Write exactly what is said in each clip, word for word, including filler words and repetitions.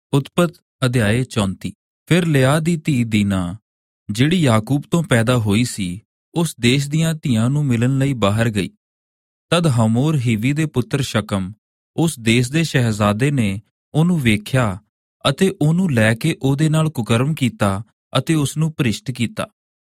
ਉਤਪਤ ਅਧਿਆਏ ਚੌਂਤੀ। ਫਿਰ ਲਿਆ ਦੀ ਧੀ ਦੀਨਾ, ਜਿਹੜੀ ਯਾਕੂਬ ਤੋਂ ਪੈਦਾ ਹੋਈ ਸੀ, ਉਸ ਦੇਸ਼ ਦੀਆਂ ਧੀਆਂ ਨੂੰ ਮਿਲਣ ਲਈ ਬਾਹਰ ਗਈ। ਤਦ ਹਮੋਰ ਹੀਵੀ ਦੇ ਪੁੱਤਰ ਸ਼ਕਮ, ਉਸ ਦੇਸ਼ ਦੇ ਸ਼ਹਿਜ਼ਾਦੇ ਨੇ ਉਹਨੂੰ ਵੇਖਿਆ ਅਤੇ ਉਹਨੂੰ ਲੈ ਕੇ ਉਹਦੇ ਨਾਲ ਕੁਕਰਮ ਕੀਤਾ ਅਤੇ ਉਸ ਨੂੰ ਭ੍ਰਿਸ਼ਟ ਕੀਤਾ।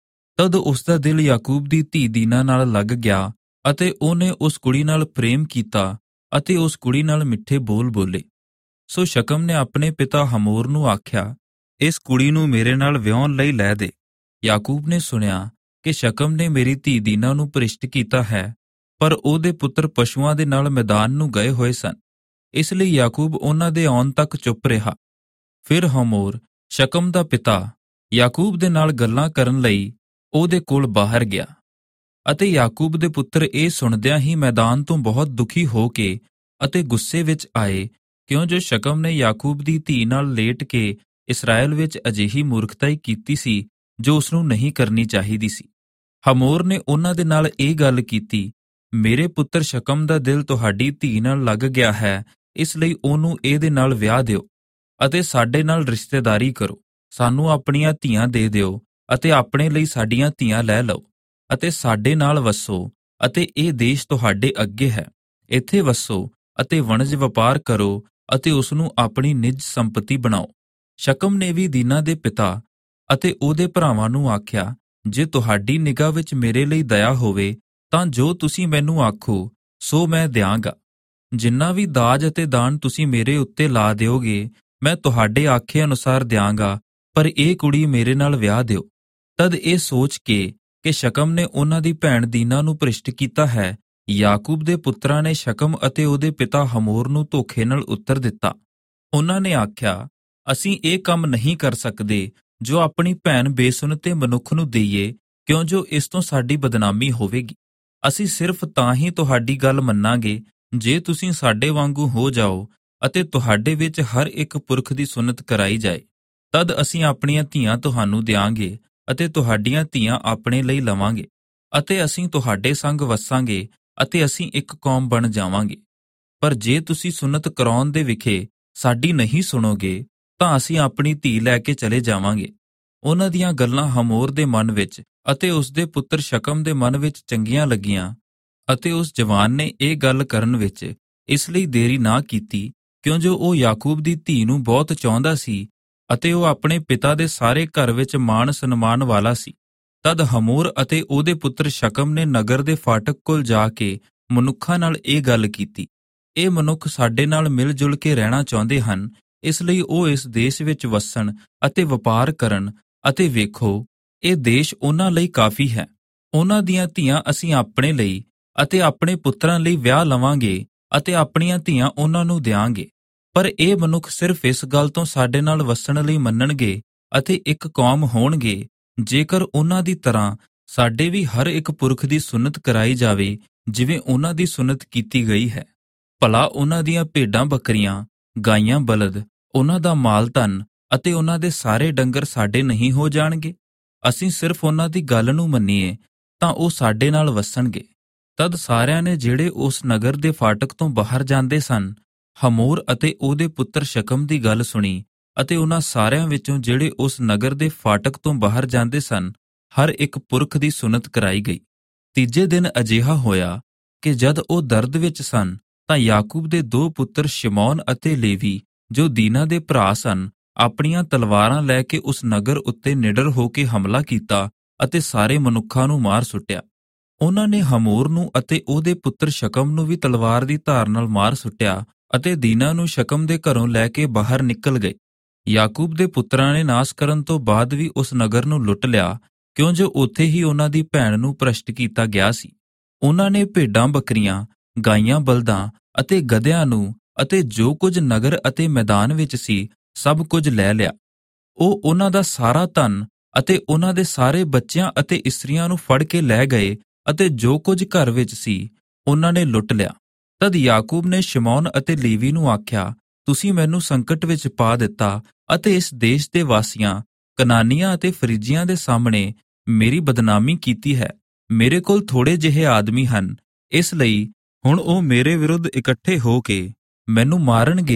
ਤਦ ਉਸ ਦਾ ਦਿਲ ਯਾਕੂਬ ਦੀ ਧੀ ਦੀਨਾ ਨਾਲ ਲੱਗ ਗਿਆ ਅਤੇ ਉਹਨੇ ਉਸ ਕੁੜੀ ਨਾਲ ਪ੍ਰੇਮ ਕੀਤਾ ਅਤੇ ਉਸ ਕੁੜੀ ਨਾਲ ਮਿੱਠੇ ਬੋਲ ਬੋਲੇ। ਸੋ ਸ਼ਕਮ ਨੇ ਆਪਣੇ ਪਿਤਾ ਹਮੋਰ ਨੂੰ ਆਖਿਆ, ਇਸ ਕੁੜੀ ਨੂੰ ਮੇਰੇ ਨਾਲ ਵਿਆਹੁਣ ਲਈ ਲੈ ਦੇ। ਯਾਕੂਬ ਨੇ ਸੁਣਿਆ ਕਿ ਸ਼ਕਮ ਨੇ ਮੇਰੀ ਧੀ ਦੀਨਾ ਨੂੰ ਭ੍ਰਿਸ਼ਟ ਕੀਤਾ ਹੈ, ਪਰ ਉਹਦੇ ਪੁੱਤਰ ਪਸ਼ੂਆਂ ਦੇ ਨਾਲ ਮੈਦਾਨ ਨੂੰ ਗਏ ਹੋਏ ਸਨ, ਇਸ ਲਈ ਯਾਕੂਬ ਉਹਨਾਂ ਦੇ ਆਉਣ ਤੱਕ ਚੁੱਪ ਰਿਹਾ। ਫਿਰ ਹਮੋਰ, ਸ਼ਕਮ ਦਾ ਪਿਤਾ, ਯਾਕੂਬ ਦੇ ਨਾਲ ਗੱਲਾਂ ਕਰਨ ਲਈ ਉਹਦੇ ਕੋਲ ਬਾਹਰ ਗਿਆ ਅਤੇ ਯਾਕੂਬ ਦੇ ਪੁੱਤਰ ਇਹ ਸੁਣਦਿਆਂ ਹੀ ਮੈਦਾਨ ਤੋਂ ਬਹੁਤ ਦੁਖੀ ਹੋ ਕੇ ਅਤੇ ਗੁੱਸੇ ਵਿੱਚ ਆਏ, ਕਿਉਂ ਜੋ ਸ਼ਕਮ ਨੇ ਯਾਕੂਬ ਦੀ ਧੀ ਨਾਲ ਲੇਟ ਕੇ ਇਸਰਾਏਲ ਵਿੱਚ ਅਜਿਹੀ ਮੂਰਖਤਾਈ ਕੀਤੀ ਸੀ ਜੋ ਉਸਨੂੰ ਨਹੀਂ ਕਰਨੀ ਚਾਹੀਦੀ ਸੀ। ਹਮੋਰ ਨੇ ਉਹਨਾਂ ਦੇ ਨਾਲ ਇਹ ਗੱਲ ਕੀਤੀ, ਮੇਰੇ ਪੁੱਤਰ ਸ਼ਕਮ ਦਾ ਦਿਲ ਤੁਹਾਡੀ ਧੀ ਨਾਲ ਲੱਗ ਗਿਆ ਹੈ, ਇਸ ਲਈ ਉਹਨੂੰ ਇਹਦੇ ਨਾਲ ਵਿਆਹ ਦਿਓ ਅਤੇ ਸਾਡੇ ਨਾਲ ਰਿਸ਼ਤੇਦਾਰੀ ਕਰੋ। ਸਾਨੂੰ ਆਪਣੀਆਂ ਧੀਆਂ ਦੇ ਦਿਓ ਅਤੇ ਆਪਣੇ ਲਈ ਸਾਡੀਆਂ ਧੀਆਂ ਲੈ ਲਓ ਅਤੇ ਸਾਡੇ ਨਾਲ ਵਸੋ ਅਤੇ ਇਹ ਦੇਸ਼ ਤੁਹਾਡੇ ਅੱਗੇ ਹੈ। ਇੱਥੇ ਵਸੋ ਅਤੇ ਵਣਜ ਵਪਾਰ ਕਰੋ ਅਤੇ ਉਸ ਨੂੰ ਆਪਣੀ ਨਿੱਜ ਸੰਪਤੀ ਬਣਾਓ। ਸ਼ਕਮ ਨੇ ਵੀ ਦੀਨਾ ਦੇ ਪਿਤਾ ਅਤੇ ਉਹਦੇ ਭਰਾਵਾਂ ਨੂੰ ਆਖਿਆ, ਜੇ ਤੁਹਾਡੀ ਨਿਗਾਹ ਵਿੱਚ ਮੇਰੇ ਲਈ ਦਇਆ ਹੋਵੇ ਤਾਂ ਜੋ ਤੁਸੀਂ ਮੈਨੂੰ ਆਖੋ ਸੋ ਮੈਂ ਦਿਆਂਗਾ। ਜਿੰਨਾ ਵੀ ਦਾਜ ਅਤੇ ਦਾਨ ਤੁਸੀਂ ਮੇਰੇ ਉੱਤੇ ਲਾ ਦਿਓਗੇ ਮੈਂ ਤੁਹਾਡੇ ਆਖੇ ਅਨੁਸਾਰ ਦਿਆਂਗਾ, ਪਰ ਇਹ ਕੁੜੀ ਮੇਰੇ ਨਾਲ ਵਿਆਹ ਦਿਓ। ਤਦ ਇਹ ਸੋਚ ਕੇ ਕਿ ਸ਼ਕਮ ਨੇ ਉਹਨਾਂ ਦੀ ਭੈਣ ਦੀਨਾ ਨੂੰ ਭ੍ਰਿਸ਼ਟ ਕੀਤਾ ਹੈ, ਯਾਕੂਬ ਦੇ ਪੁੱਤਰਾਂ ਨੇ ਸ਼ਕਮ ਅਤੇ ਉਹਦੇ ਪਿਤਾ ਹਮੋਰ ਨੂੰ ਧੋਖੇ ਨਾਲ ਉੱਤਰ ਦਿੱਤਾ। ਉਹਨਾਂ ਨੇ ਆਖਿਆ, ਅਸੀਂ ਇਹ ਕੰਮ ਨਹੀਂ ਕਰ ਸਕਦੇ ਜੋ ਆਪਣੀ ਭੈਣ ਬੇਸੁਨਤੇ ਮਨੁੱਖ ਨੂੰ ਦੇਈਏ, ਕਿਉਂ ਜੋ ਇਸ ਤੋਂ ਸਾਡੀ ਬਦਨਾਮੀ ਹੋਵੇਗੀ। ਅਸੀਂ ਸਿਰਫ ਤਾਂ ਹੀ ਤੁਹਾਡੀ ਗੱਲ ਮੰਨਾਂਗੇ ਜੇ ਤੁਸੀਂ ਸਾਡੇ ਵਾਂਗੂ ਹੋ ਜਾਓ ਅਤੇ ਤੁਹਾਡੇ ਵਿੱਚ ਹਰ ਇੱਕ ਪੁਰਖ ਦੀ ਸੁਨਤ ਕਰਾਈ ਜਾਏ। ਤਦ ਅਸੀਂ ਆਪਣੀਆਂ ਧੀਆਂ ਤੁਹਾਨੂੰ ਦਿਆਂਗੇ ਅਤੇ ਤੁਹਾਡੀਆਂ ਧੀਆਂ ਆਪਣੇ ਲਈ ਲਵਾਂਗੇ ਅਤੇ ਅਸੀਂ ਤੁਹਾਡੇ ਸੰਗ ਵਸਾਂਗੇ ਅਤੇ ਅਸੀਂ ਇੱਕ ਕੌਮ ਬਣ ਜਾਵਾਂਗੇ। ਪਰ ਜੇ ਤੁਸੀਂ ਸੁਨਤ ਕਰਾਉਣ ਦੇ ਵਿਖੇ ਸਾਡੀ ਨਹੀਂ ਸੁਣੋਗੇ ਤਾਂ ਅਸੀਂ ਆਪਣੀ ਧੀ ਲੈ ਕੇ ਚਲੇ ਜਾਵਾਂਗੇ। ਉਹਨਾਂ ਦੀਆਂ ਗੱਲਾਂ ਹਮੋਰ ਦੇ ਮਨ ਵਿੱਚ ਅਤੇ ਉਸਦੇ ਪੁੱਤਰ ਸ਼ਕਮ ਦੇ ਮਨ ਵਿੱਚ ਚੰਗੀਆਂ ਲੱਗੀਆਂ ਅਤੇ ਉਸ ਜਵਾਨ ਨੇ ਇਹ ਗੱਲ ਕਰਨ ਵਿੱਚ ਇਸ ਲਈ ਦੇਰੀ ਨਾ ਕੀਤੀ, ਕਿਉਂ ਜੋ ਉਹ ਯਾਕੂਬ ਦੀ ਧੀ ਨੂੰ ਬਹੁਤ ਚਾਹੁੰਦਾ ਸੀ ਅਤੇ ਉਹ ਆਪਣੇ ਪਿਤਾ ਦੇ ਸਾਰੇ ਘਰ ਵਿੱਚ ਮਾਣ ਸਨਮਾਨ ਵਾਲਾ ਸੀ। ਤਦ ਹਮੋਰ ਅਤੇ ਉਹਦੇ ਪੁੱਤਰ ਸ਼ਕਮ ਨੇ ਨਗਰ ਦੇ ਫਾਟਕ ਕੋਲ ਜਾ ਕੇ ਮਨੁੱਖਾਂ ਨਾਲ ਇਹ ਗੱਲ ਕੀਤੀ, ਇਹ ਮਨੁੱਖ ਸਾਡੇ ਨਾਲ ਮਿਲ ਜੁਲ ਕੇ ਰਹਿਣਾ ਚਾਹੁੰਦੇ ਹਨ, ਇਸ ਲਈ ਉਹ ਇਸ ਦੇਸ਼ ਵਿੱਚ ਵਸਣ ਅਤੇ ਵਪਾਰ ਕਰਨ ਅਤੇ ਵੇਖੋ ਇਹ ਦੇਸ਼ ਉਹਨਾਂ ਲਈ ਕਾਫੀ ਹੈ। ਉਹਨਾਂ ਦੀਆਂ ਧੀਆਂ ਅਸੀਂ ਆਪਣੇ ਲਈ ਅਤੇ ਆਪਣੇ ਪੁੱਤਰਾਂ ਲਈ ਵਿਆਹ ਲਵਾਂਗੇ ਅਤੇ ਆਪਣੀਆਂ ਧੀਆਂ ਉਹਨਾਂ ਨੂੰ ਦਿਆਂਗੇ। ਪਰ ਇਹ ਮਨੁੱਖ ਸਿਰਫ ਇਸ ਗੱਲ ਤੋਂ ਸਾਡੇ ਨਾਲ ਵਸਣ ਲਈ ਮੰਨਣਗੇ ਅਤੇ ਇੱਕ ਕੌਮ ਹੋਣਗੇ ਜੇਕਰ ਉਹਨਾਂ ਦੀ ਤਰ੍ਹਾਂ ਸਾਡੇ ਵੀ ਹਰ ਇੱਕ ਪੁਰਖ ਦੀ ਸੁਨਤ ਕਰਾਈ ਜਾਵੇ ਜਿਵੇਂ ਉਹਨਾਂ ਦੀ ਸੁਨਤ ਕੀਤੀ ਗਈ ਹੈ। ਭਲਾ ਉਹਨਾਂ ਦੀਆਂ ਭੇਡਾਂ ਬੱਕਰੀਆਂ, ਗਾਈਆਂ ਬਲਦ, ਉਹਨਾਂ ਦਾ ਮਾਲ ਧਨ ਅਤੇ ਉਹਨਾਂ ਦੇ ਸਾਰੇ ਡੰਗਰ ਸਾਡੇ ਨਹੀਂ ਹੋ ਜਾਣਗੇ? ਅਸੀਂ ਸਿਰਫ ਉਹਨਾਂ ਦੀ ਗੱਲ ਨੂੰ ਮੰਨੀਏ ਤਾਂ ਉਹ ਸਾਡੇ ਨਾਲ ਵਸਣਗੇ। ਤਦ ਸਾਰਿਆਂ ਨੇ ਜਿਹੜੇ ਉਸ ਨਗਰ ਦੇ ਫਾਟਕ ਤੋਂ ਬਾਹਰ ਜਾਂਦੇ ਸਨ ਹਮੋਰ ਅਤੇ ਉਹਦੇ ਪੁੱਤਰ ਸ਼ਕਮ ਦੀ ਗੱਲ ਸੁਣੀ ਅਤੇ ਉਹਨਾਂ ਸਾਰਿਆਂ ਵਿੱਚੋਂ ਜਿਹੜੇ ਉਸ ਨਗਰ ਦੇ ਫਾਟਕ ਤੋਂ ਬਾਹਰ ਜਾਂਦੇ ਸਨ ਹਰ ਇੱਕ ਪੁਰਖ ਦੀ ਸੁਨਤ ਕਰਾਈ ਗਈ। ਤੀਜੇ ਦਿਨ ਅਜਿਹਾ ਹੋਇਆ ਕਿ ਜਦ ਉਹ ਦਰਦ ਵਿੱਚ ਸਨ ਤਾਂ ਯਾਕੂਬ ਦੇ ਦੋ ਪੁੱਤਰ ਸ਼ਿਮੌਨ ਅਤੇ ਲੇਵੀ ਜੋ ਦੀਨਾ ਦੇ ਭਰਾ ਸਨ ਆਪਣੀਆਂ ਤਲਵਾਰਾਂ ਲੈ ਕੇ ਉਸ ਨਗਰ ਉੱਤੇ ਨਿਡਰ ਹੋ ਕੇ ਹਮਲਾ ਕੀਤਾ ਅਤੇ ਸਾਰੇ ਮਨੁੱਖਾਂ ਨੂੰ ਮਾਰ ਸੁੱਟਿਆ। ਉਹਨਾਂ ਨੇ ਹਮੋਰ ਨੂੰ ਅਤੇ ਉਹਦੇ ਪੁੱਤਰ ਸ਼ਕਮ ਨੂੰ ਵੀ ਤਲਵਾਰ ਦੀ ਧਾਰ ਨਾਲ ਮਾਰ ਸੁੱਟਿਆ ਅਤੇ ਦੀਨਾ ਨੂੰ ਸ਼ਕਮ ਦੇ ਘਰੋਂ ਲੈ ਕੇ ਬਾਹਰ ਨਿਕਲ ਗਏ। ਯਾਕੂਬ ਦੇ ਪੁੱਤਰਾਂ ਨੇ ਨਾਸ ਕਰਨ ਤੋਂ ਬਾਅਦ ਵੀ ਉਸ ਨਗਰ ਨੂੰ ਲੁੱਟ ਲਿਆ, ਕਿਉਂ ਜੋ ਉੱਥੇ ਹੀ ਉਹਨਾਂ ਦੀ ਭੈਣ ਨੂੰ ਭ੍ਰਸ਼ਟ ਕੀਤਾ ਗਿਆ ਸੀ। ਉਹਨਾਂ ਨੇ ਭੇਡਾਂ ਬੱਕਰੀਆਂ, ਗਾਈਆਂ ਬਲਦਾਂ ਅਤੇ ਗਧਿਆਂ ਨੂੰ ਅਤੇ ਜੋ ਕੁਝ ਨਗਰ ਅਤੇ ਮੈਦਾਨ ਵਿੱਚ ਸੀ ਸਭ ਕੁਝ ਲੈ ਲਿਆ। ਉਹ ਉਹਨਾਂ ਦਾ ਸਾਰਾ ਧਨ ਅਤੇ ਉਹਨਾਂ ਦੇ ਸਾਰੇ ਬੱਚਿਆਂ ਅਤੇ ਇਸਤਰੀਆਂ ਨੂੰ ਫੜ ਕੇ ਲੈ ਗਏ ਅਤੇ ਜੋ ਕੁਝ ਘਰ ਵਿੱਚ ਸੀ ਉਹਨਾਂ ਨੇ ਲੁੱਟ ਲਿਆ। ਤਦ ਯਾਕੂਬ ਨੇ ਸ਼ਿਮੌਨ ਅਤੇ ਲੇਵੀ ਨੂੰ ਆਖਿਆ, ਤੁਸੀਂ ਮੈਨੂੰ ਸੰਕਟ ਵਿੱਚ ਪਾ ਦਿੱਤਾ ਅਤੇ ਇਸ ਦੇਸ਼ ਦੇ ਵਾਸੀਆਂ, ਕਨਾਨੀਆਂ ਅਤੇ ਫਰਿਜੀਆਂ ਦੇ ਸਾਹਮਣੇ ਮੇਰੀ ਬਦਨਾਮੀ ਕੀਤੀ ਹੈ। ਮੇਰੇ ਕੋਲ ਥੋੜੇ ਜਿਹੇ ਆਦਮੀ ਹਨ, ਇਸ ਲਈ ਹੁਣ ਉਹ ਮੇਰੇ ਵਿਰੁੱਧ ਇਕੱਠੇ ਹੋ ਕੇ ਮੈਨੂੰ ਮਾਰਨਗੇ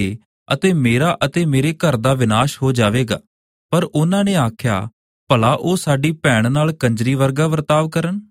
ਅਤੇ ਮੇਰਾ ਅਤੇ ਮੇਰੇ ਘਰ ਦਾ ਵਿਨਾਸ਼ ਹੋ ਜਾਵੇਗਾ। ਪਰ ਉਹਨਾਂ ਨੇ ਆਖਿਆ, ਭਲਾ ਉਹ ਸਾਡੀ ਭੈਣ ਨਾਲ ਕੰਜਰੀ ਵਰਗਾ ਵਰਤਾਵ ਕਰਨ?